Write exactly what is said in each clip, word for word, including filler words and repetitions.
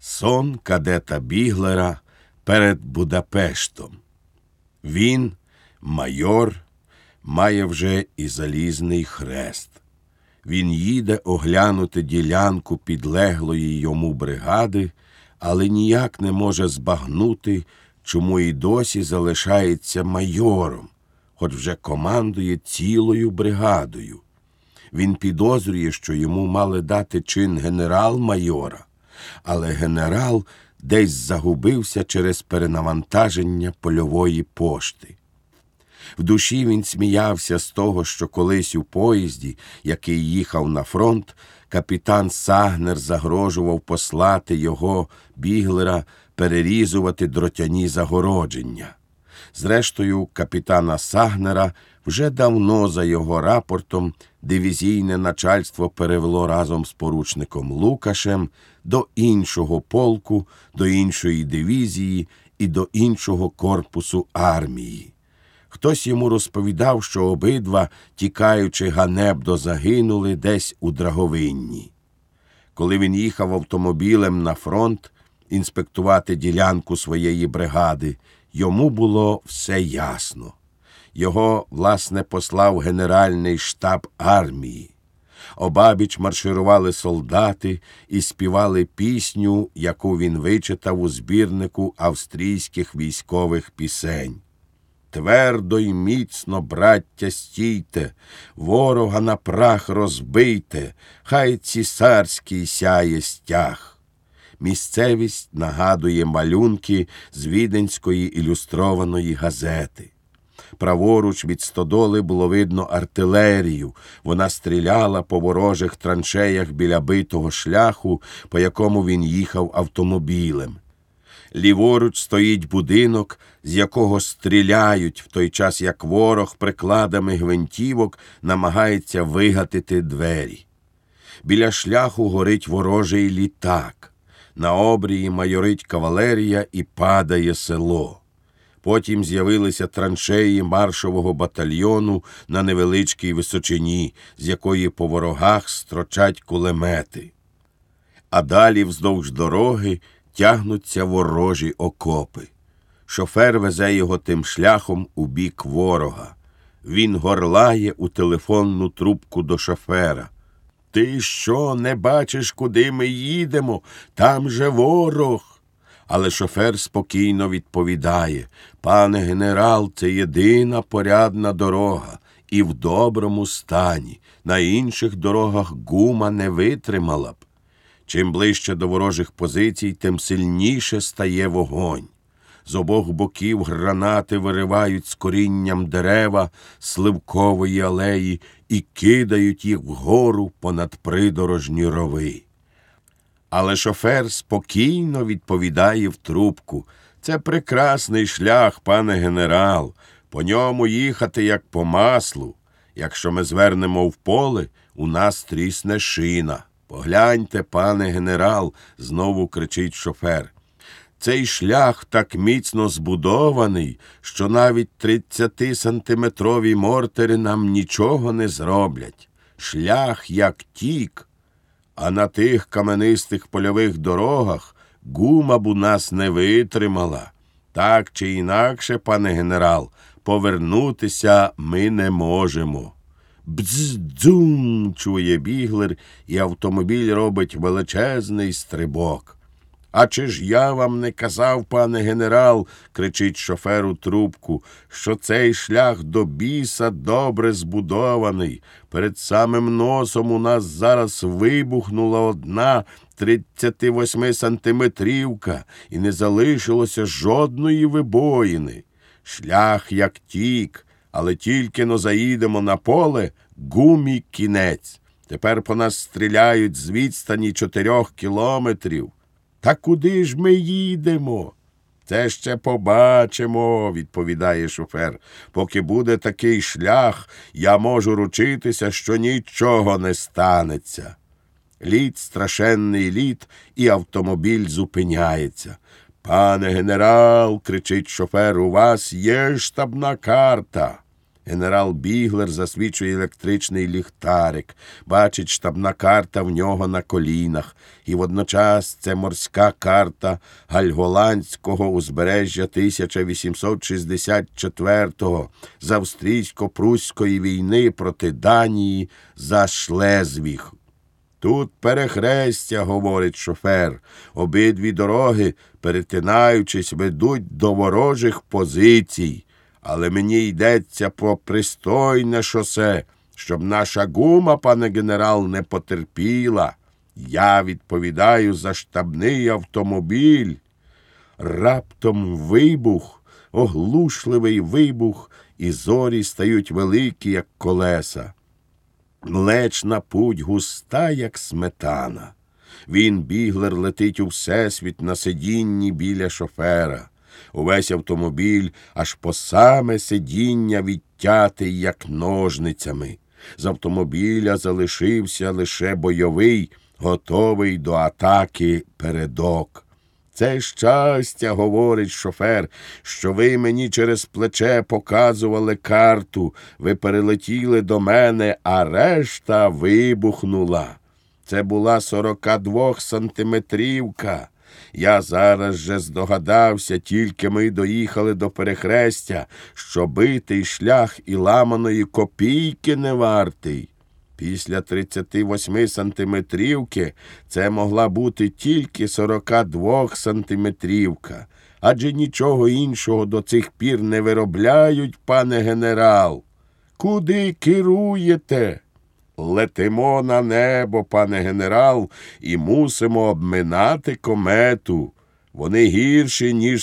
Сон кадета Біглера перед Будапештом. Він, майор, має вже і залізний хрест. Він їде оглянути ділянку підлеглої йому бригади, але ніяк не може збагнути, чому і досі залишається майором, хоч вже командує цілою бригадою. Він підозрює, що йому мали дати чин генерал-майора, але генерал десь загубився через перенавантаження польової пошти. В душі він сміявся з того, що колись у поїзді, який їхав на фронт, капітан Сагнер загрожував послати його, Біглера, перерізувати дротяні загородження. Зрештою, капітана Сагнера вже давно за його рапортом дивізійне начальство перевело разом з поручником Лукашем до іншого полку, до іншої дивізії і до іншого корпусу армії. Хтось йому розповідав, що обидва, тікаючи ганебно, загинули десь у Драговинні. Коли він їхав автомобілем на фронт інспектувати ділянку своєї бригади, йому було все ясно. Його, власне, послав Генеральний штаб армії. Обабіч марширували солдати і співали пісню, яку він вичитав у збірнику австрійських військових пісень. «Твердо й міцно, браття, стійте, ворога на прах розбийте, хай цісарський сяє стяг». Місцевість нагадує малюнки з Віденської ілюстрованої газети. Праворуч від стодоли було видно артилерію. Вона стріляла по ворожих траншеях біля битого шляху, по якому він їхав автомобілем. Ліворуч стоїть будинок, з якого стріляють, в той час як ворог прикладами гвинтівок намагається вигатити двері. Біля шляху горить ворожий літак. На обрії майорить кавалерія і падає село. Потім з'явилися траншеї маршового батальйону на невеличкій височині, з якої по ворогах строчать кулемети. А далі вздовж дороги тягнуться ворожі окопи. Шофер везе його тим шляхом у бік ворога. Він горлає у телефонну трубку до шофера. «Ти що, не бачиш, куди ми їдемо? Там же ворог!» Але шофер спокійно відповідає: «Пане генерал, це єдина порядна дорога і в доброму стані. На інших дорогах гума не витримала б». Чим ближче до ворожих позицій, тим сильніше стає вогонь. З обох боків гранати виривають з корінням дерева сливкової алеї і кидають їх вгору понад придорожні рови. Але шофер спокійно відповідає в трубку: «Це прекрасний шлях, пане генерал, по ньому їхати як по маслу. Якщо ми звернемо в поле, у нас трісне шина». «Погляньте, пане генерал», – знову кричить шофер. «Цей шлях так міцно збудований, що навіть тридцятисантиметрові мортири нам нічого не зроблять. Шлях як тік, а на тих каменистих польових дорогах гума б у нас не витримала. Так чи інакше, пане генерал, повернутися ми не можемо». «Бдз-дзум!» – чує Біглер, і автомобіль робить величезний стрибок. «А чи ж я вам не казав, пане генерал, – кричить шофер у трубку, – що цей шлях до біса добре збудований. Перед самим носом у нас зараз вибухнула одна тридцятивосьмисантиметрівка і не залишилося жодної вибоїни. Шлях як тік, але тільки но заїдемо на поле, гумі кінець. Тепер по нас стріляють з відстані чотирьох кілометрів. Та куди ж ми їдемо?» «Це ще побачимо», – відповідає шофер. «Поки буде такий шлях, я можу ручитися, що нічого не станеться». Лід, страшенний лід, і автомобіль зупиняється. «Пане генерал», – кричить шофер, – «у вас є штабна карта». Генерал Біглер засвічує електричний ліхтарик, бачить штабна карта в нього на колінах. І водночас це морська карта Гальголандського узбережжя тисяча вісімсот шістдесят четвертого з австрійсько-пруської війни проти Данії за Шлезвіг. «Тут перехрестя», – говорить шофер, – «обидві дороги, перетинаючись, ведуть до ворожих позицій. Але мені йдеться про пристойне шосе, щоб наша гума, пане генерал, не потерпіла. Я відповідаю за штабний автомобіль». Раптом вибух, оглушливий вибух, і зорі стають великі, як колеса. Млечна путь густа, як сметана. Він, Біглер, летить у всесвіт на сидінні біля шофера. Увесь автомобіль аж по саме сидіння відтятий, як ножницями. З автомобіля залишився лише бойовий, готовий до атаки передок. «Це щастя, – говорить шофер, – що ви мені через плече показували карту, ви перелетіли до мене, а решта вибухнула. Це була сорокадвосантиметрівка. Я зараз же здогадався, тільки ми доїхали до перехрестя, що битий шлях і ламаної копійки не вартий. Після тридцятивосьмисантиметрівки це могла бути тільки сорокадвосантиметрівка. Адже нічого іншого до цих пір не виробляють, пане генерал. Куди керуєте? Летимо на небо, пане генерал, і мусимо обминати комету. Вони гірші, ніж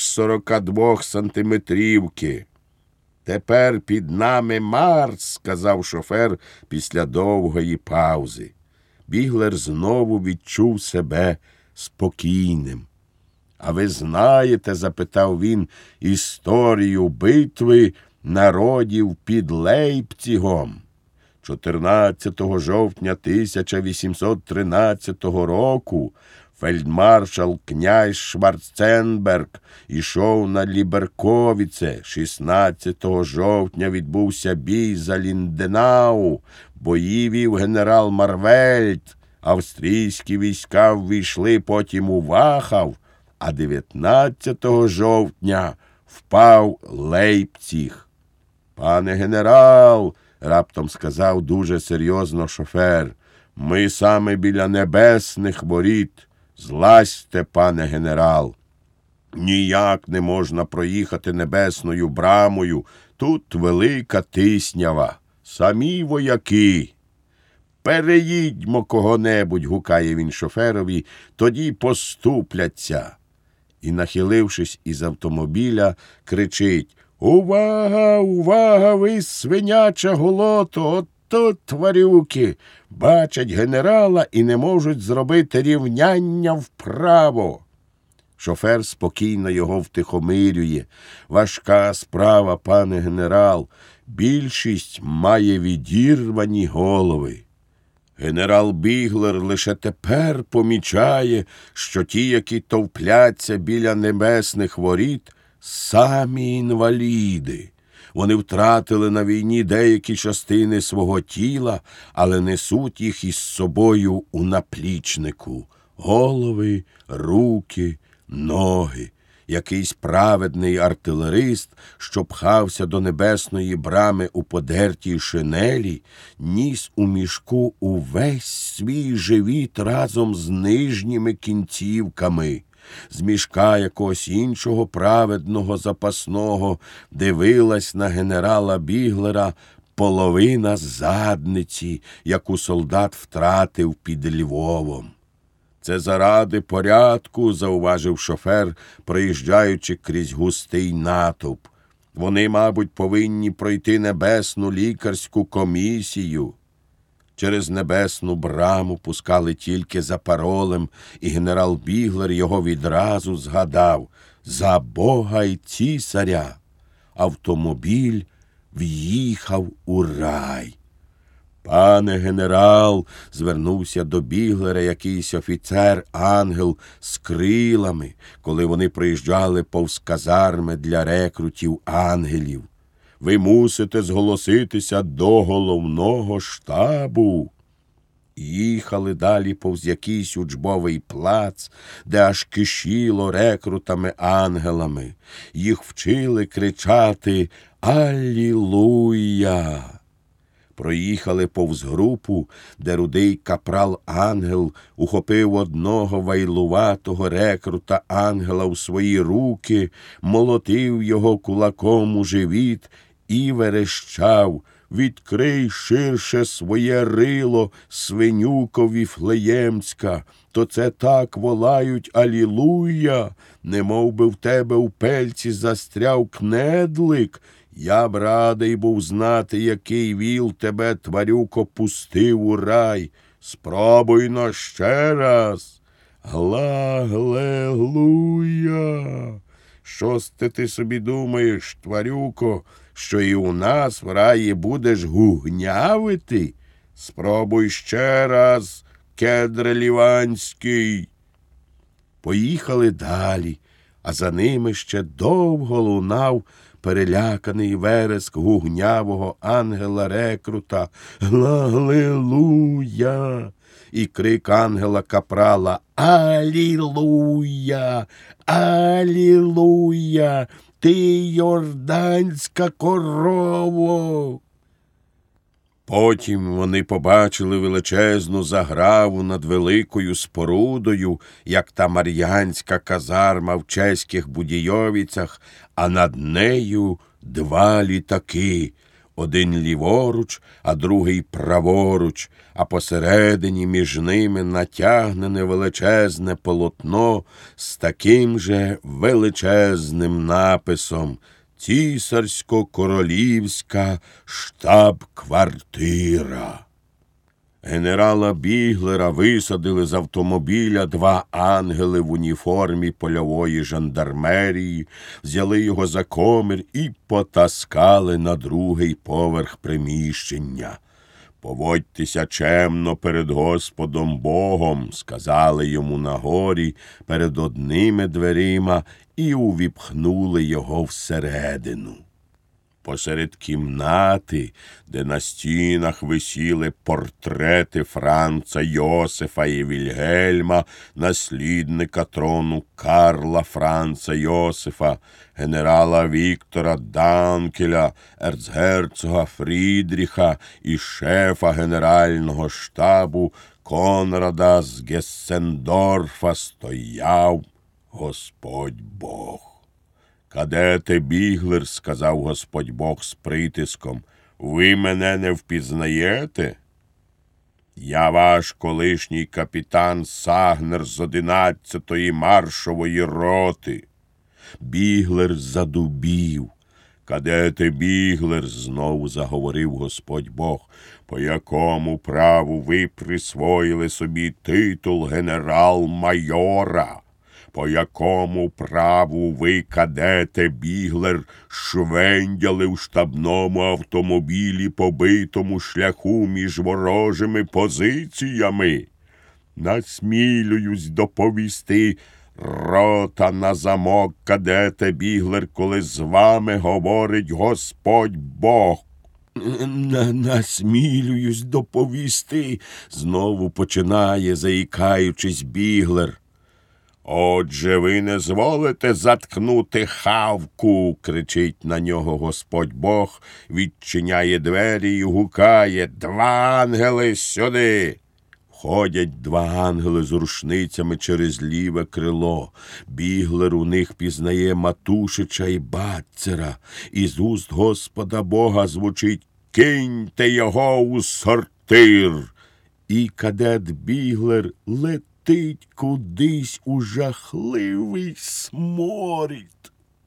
сорокадвосантиметрівки. «Тепер під нами Марс», – сказав шофер після довгої паузи. Біглер знову відчув себе спокійним. «А ви знаєте, – запитав він, – історію битви народів під Лейпцигом? чотирнадцятого жовтня тисяча вісімсот тринадцятого року фельдмаршал князь Шварценберг ішов на Ліберковіце. шістнадцятого жовтня відбувся бій за Лінденау. Бої вів генерал Марвельт. Австрійські війська ввійшли потім у Вахав, а дев'ятнадцятого жовтня впав Лейпціг. «Пане генерал, – раптом сказав дуже серйозно шофер, – ми саме біля небесних воріт. Злазьте, пане генерал. Ніяк не можна проїхати небесною брамою. Тут велика тиснява. Самі вояки». «Переїдьмо кого-небудь», – гукає він шоферові, – «тоді поступляться». І, нахилившись із автомобіля, кричить: «Увага, увага, ви свиняча голото, ото тварюки! Бачать генерала і не можуть зробити рівняння вправо». Шофер спокійно його втихомирює. «Важка справа, пане генерал. Більшість має відірвані голови». Генерал Біглер лише тепер помічає, що ті, які товпляться біля небесних воріт, самі інваліди. Вони втратили на війні деякі частини свого тіла, але несуть їх із собою у наплічнику. Голови, руки, ноги. Якийсь праведний артилерист, що пхався до небесної брами у подертій шинелі, ніс у мішку увесь свій живіт разом з нижніми кінцівками. З мішка якогось іншого праведного запасного дивилась на генерала Біглера половина задниці, яку солдат втратив під Львовом. «Це заради порядку», – зауважив шофер, проїжджаючи крізь густий натовп. «Вони, мабуть, повинні пройти небесну лікарську комісію». Через небесну браму пускали тільки за паролем, і генерал Біглер його відразу згадав: «За Бога й цісаря». Автомобіль в'їхав у рай. «Пане генерал», – звернувся до Біглера якийсь офіцер-ангел з крилами, коли вони проїжджали повз казарми для рекрутів ангелів. ви мусите зголоситися до головного штабу. Їхали далі повз якийсь учбовий плац, де аж кишіло рекрутами-ангелами. Їх вчили кричати «Алілуя!». Проїхали повз групу, де рудий капрал-ангел ухопив одного вайлуватого рекрута-ангела в свої руки, молотив його кулаком у живіт і верещав: «Відкрий ширше своє рило, свинюко віфлеємська, то це так волають Алілуя, немов би в тебе в пельці застряв кнедлик. Я б радий був знати, який віл тебе, тварюко, пустив у рай. Спробуй-но ще раз. Гла-гле-глуя. Щось ти, ти собі думаєш, тварюко, що і у нас в раї будеш гугнявити? Спробуй ще раз, кедре ліванський». Поїхали далі, а за ними ще довго лунав переляканий вереск гугнявого ангела-рекрута «Алілуя!» і крик ангела-капрала «Алілуя! Алілуя! Ти йорданська корово!» Потім вони побачили величезну заграву над великою спорудою, як та мар'янська казарма в чеських Будійовицях, а над нею два літаки, один ліворуч, а другий праворуч, а посередині між ними натягнене величезне полотно з таким же величезним написом «Цісарсько-королівська штаб-квартира». Генерала Біглера висадили з автомобіля два ангели в уніформі польової жандармерії, взяли його за комір і потаскали на другий поверх приміщення. «Поводьтеся чемно перед Господом Богом», – сказали йому на горі перед одними дверима і увіпхнули його всередину. Посеред кімнати, де на стінах висіли портрети Франца Йосифа і Вільгельма, наслідника трону Карла Франца Йосифа, генерала Віктора Данкеля, ерцгерцога Фрідріха і шефа Генерального штабу Конрада з Гессендорфа, стояв Господь Бог. «Кадете Біглер», – сказав Господь Бог з притиском, – «ви мене не впізнаєте? Я ваш колишній капітан Сагнер з одинадцятої маршової роти». Біглер задубів. «Кадете Біглер», – знову заговорив Господь Бог, – «по якому праву ви присвоїли собі титул генерал-майора? По якому праву ви, кадете Біглер, швендяли в штабному автомобілі, побитому шляху між ворожими позиціями? Насмілююсь доповісти, рота на замок, кадете Біглер, коли з вами говорить Господь Бог». На, «Насмілююсь доповісти», – знову починає, заїкаючись, Біглер. «Отже, ви не зволите заткнути хавку», – кричить на нього Господь Бог, відчиняє двері і гукає: «Два ангели сюди!» Входять два ангели з рушницями через ліве крило. Біглер у них пізнає Матушича і Бацера. Із уст Господа Бога звучить: «Киньте його у сортир!» І кадет Біглер летить кудись у жахливий сморід.